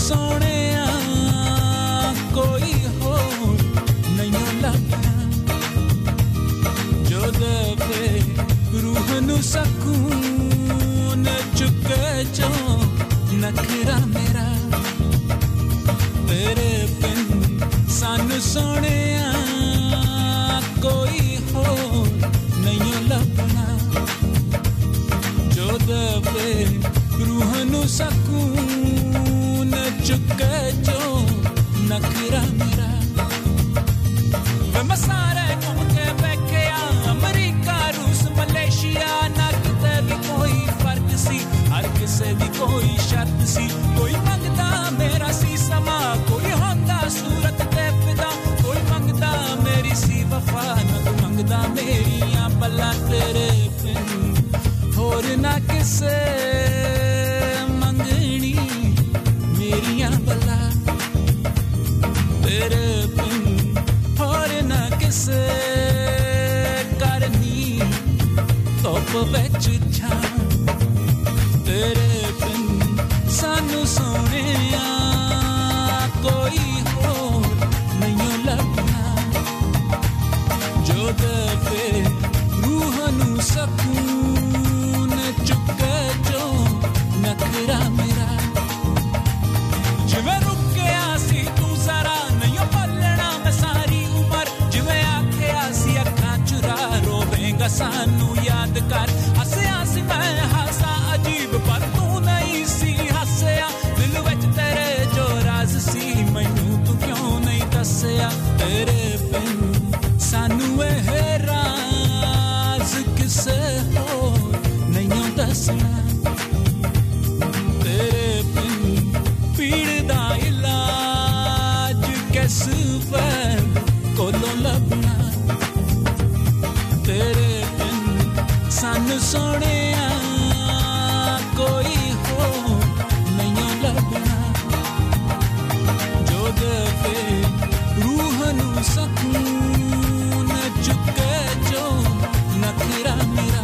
सोहणिया कोई होर नहीं लभना जो दे रूह नू सकून चुके जो नखरा मेरा तेरे बिन सानू सोहणिया कोई होर नहीं लभना जो दे रूह नू सकून चुके जो नखरा मेरा मैं सारे घूम के बैठिया अमरीका रूस मलेशिया ना किते भी कोई फर्क सी हर किसे दी कोई शर्त सी कोई मंगदा मेरा सी समा कोई होंदा सूरत ते फिदा कोई मंगदा मेरी सी वफा ना कोई मंगदा मेरियां पल्ला तेरे बिन होर ना किसे मंगनी मेरियां पल्ला तेरे बिन होर ना किसे करनी धुप विच छां तेरे बिन सानू सोहणिया कोई होर नहीं लभना जो दे रूह नू सकून चुके जो नखरा मेरा जिवें रुकिया सी तू जरा नहीं बोलना मैं सारी उम्र जिवें आखिया सी अखां चुरा रोवेंगा सानू याद कर हसया सी मैं हासा अजीब पर तू नहीं सी हसया दिल विच तेरे जो राज सी मैनू तू क्यों नहीं दसया तेरे बिन सानू एह राज किसे होर नहीं दसना तेरे बिन पीड़ दा इलाज किस वैद कोलों लभना तेरे बिन सानू सोहणिया कोई होर नहीं लभना जो दे रूह नू सकून चुके जो नखरा मेरा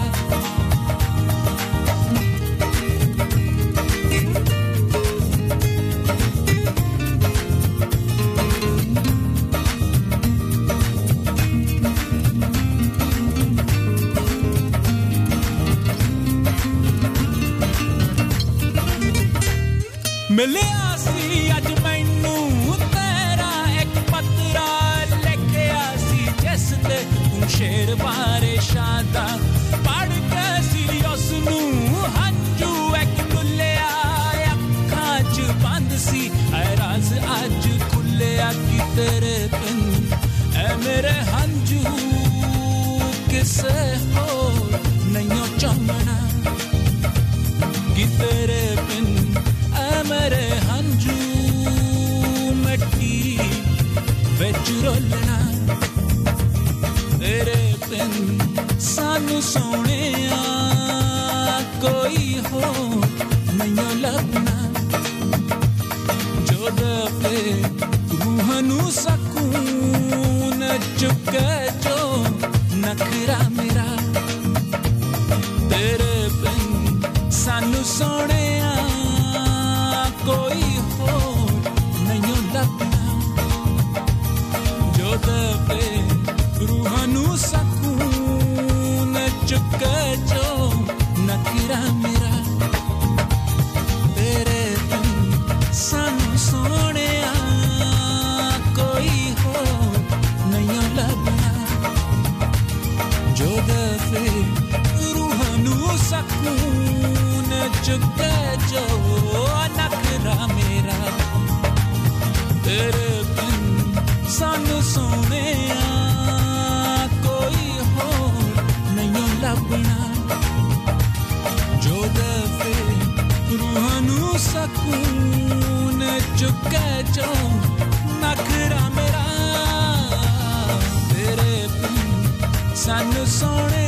मिलिया सी अज मैनू तेरा एक पत्रा लिखिया सी जिस ते तू शेर बारे शादा पढ़ के सी उसनू हंजू एक खुलिया अखां च बंद सी ऐ राज अज खुलिया कि तेरे बिन ऐ मेरे हंजू किसे होर नहीं चमना कि तेरे बिन मेरे हंजू मिट्टी विच रोलना तेरे बिन सानू सोहणिया कोई होर नहीं लभना जो दे रूह नू सकून चुके जो नखरा मेरा तेरे बिन सानू सोहणिया कोई होर नहीं लभना जो दे रूह नू सकून चुके जो नखरा मेरा तेरे बिन सानू सोहणिया कोई होर नहीं लभना जो दे रूह नू सकून चुके जो नखरा मेरा तेरे बिन सानू सोहणिया कोई होर नहीं लभना जो दे रूह नू सकून चुके जो नखरा मेरा तेरे बिन सानू सोहणिया